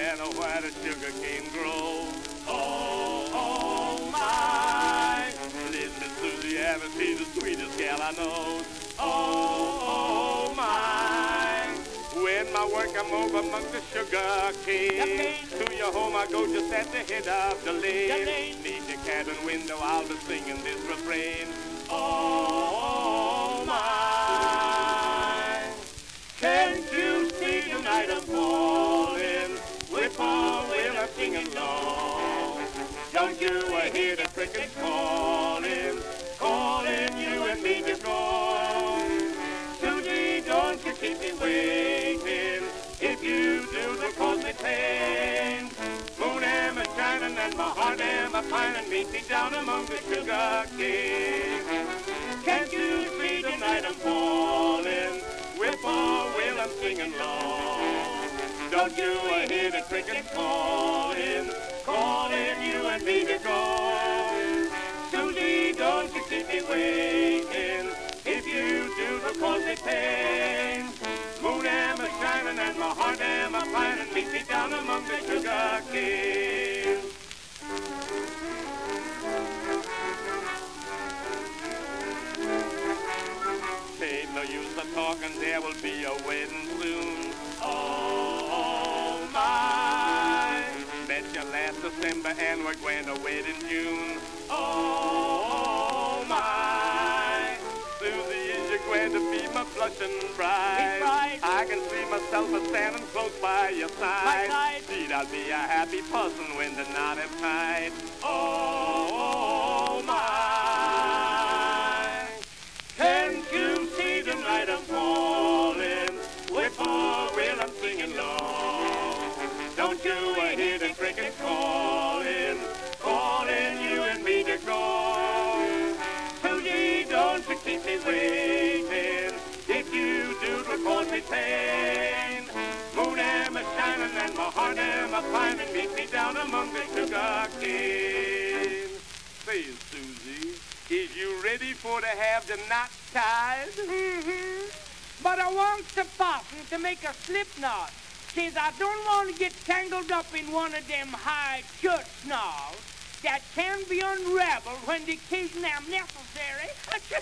and where the sugar cane grows. Oh, oh, my. Listen, Louisiana, she's the sweetest gal I know. Oh, oh, my. When my work I'm over among the sugar cane. To your home I go just at the head of the lane. Neath your cabin window I'll be singing this refrain. Oh, my. Can't you see tonight I'm falling? Whippoorwill I'm singing low. Don't you hear the crickets calling? Calling you and me to go. Susie, don't you keep me waiting. If you do, they'll cause me pain. Moon am a shining and my heart am a pining. Meet me down among the sugar cane. Can't you see tonight I'm falling? Whippoorwill I'm singing low. Don't you hear the crickets calling? Calling you and me to go. Susie, don't you keep me waiting. If you do, they'll cause me pain. Moon am a shining and my heart am a pining. Meet me down among the sugar cane. Ain't no use of talking, there will be a wedding soon. Oh, my. Met you last December and we're going to wed in June. Oh, my. Susie, is you going to be my blushing bride? I can see myself a-standing close by your side. Indeed, I'll be a happy person when the knot is tied. Oh, my. Can't you see tonight I'm falling? Whippoorwill I'm singing low. Don't you hear the crickets calling? Calling you and me to go. Susie, don't you keep me waiting. If you do, they'll cause me pain. Moon am a shining and my heart am a pining. Meet me down among the sugar cane. Say, Susie, is you ready for to have the knot tied? Mm-hmm. But I want the button to make a slip knot, since I don't want to get tangled up in one of them high church snarls that can be unraveled when the occasion am necessary.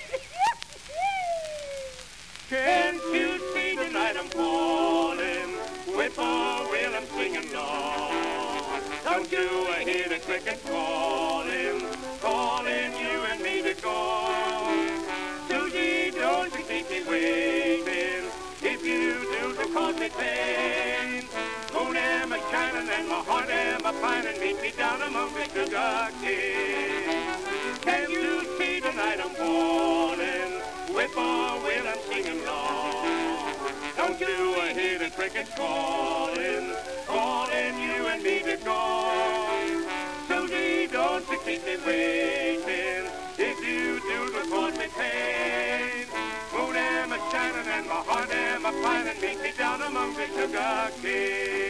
Can't you see tonight I'm falling? Whippoorwill I'm singing low. Don't you hear the crickets calling? Calling you and me to go. Susie, don't you keep me waiting. If you do, they'll cause me pain. Moon am a shining and my heart am a pining. Meet me down among the sugar cane. Can't you see tonight I'm falling? Whippoorwill I'm singing low. Don't you hear the crickets calling? Calling you and me to go. Susie, don't you keep me waiting. If you do, they'll cause me pain. Moon am a shining and my heart am a pining. Meet me down among the sugar cane.